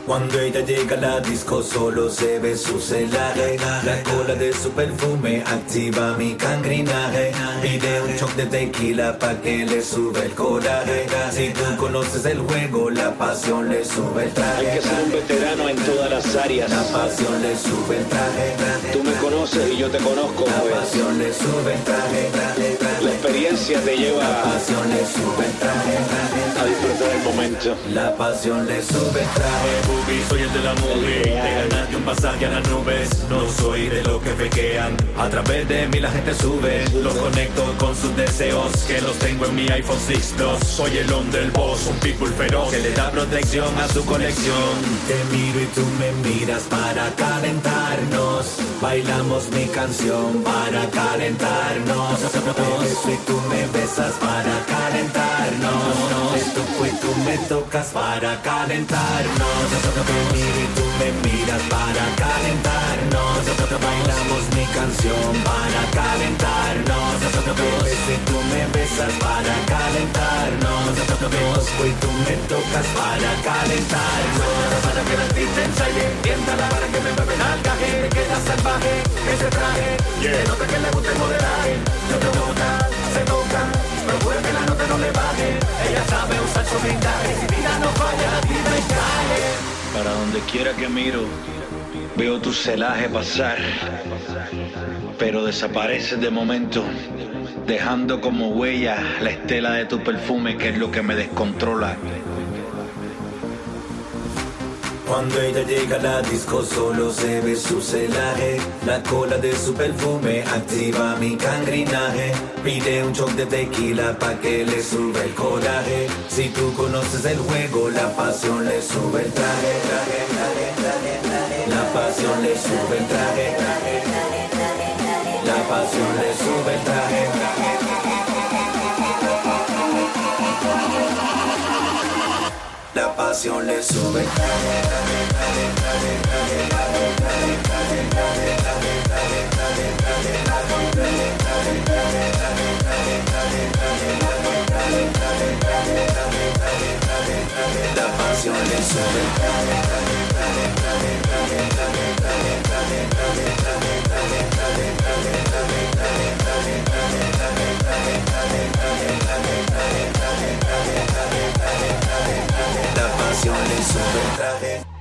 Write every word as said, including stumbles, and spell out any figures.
Cuando ella llega a la disco solo se ve su celaje. La cola de su perfume activa mi cangrinaje. Pide un shot de tequila pa' que le sube el coraje. Si tú conoces el juego, la pasión le sube el traje. Hay que ser un veterano en todas las áreas. La pasión le sube el traje. Tú me conoces y yo te conozco, La pues. pasión le sube el traje. La experiencia te La lleva pasión le sube el traje. a disfrutar el momento. La pasión le sube el traje. Movie, soy el de la movie. Te ganaste un pasaje a las nubes. No soy de los que fequean. A través de mí la gente sube. Los conecto con sus deseos, que los tengo en mi iPhone seis Plus. Soy el hombre del boss, un people feroz que le da protección a su colección. Te miro y tú me miras para calentarnos. Bailamos mi canción para calentarnos. Beso y tú me besas para calentarnos. Te toco y tú me tocas para calentarnos. Te miro y tú me miras para calentarnos. Bailamos mi canción para calentarnos. Beso y tú me besas para calentarnos. Te toco y tú me tocas para calentarnos. Para que la artista ensaye, tiéntala para que me beben al gaje. Te queda salvaje, ese traje, yeah. Se nota que le gusta el modelaje. No te toca, se toca, procura que la nota no le baje. Ella sabe usar su blindaje, si vida no falla, la vida es cae. Para donde quiera que miro, veo tu celaje pasar, pero desapareces de momento, dejando como huella la estela de tu perfume, que es lo que me descontrola. Cuando ella llega a la disco solo se ve su celaje. La cola de su perfume activa mi cangrinaje. Pide un shot de tequila pa' que le sube el coraje. Si tú conoces el juego, la pasión le sube el traje. La pasión le sube el traje. La pasión le sube el traje. La pasión le sube. La pasión le sube. La pasión le sube el traje.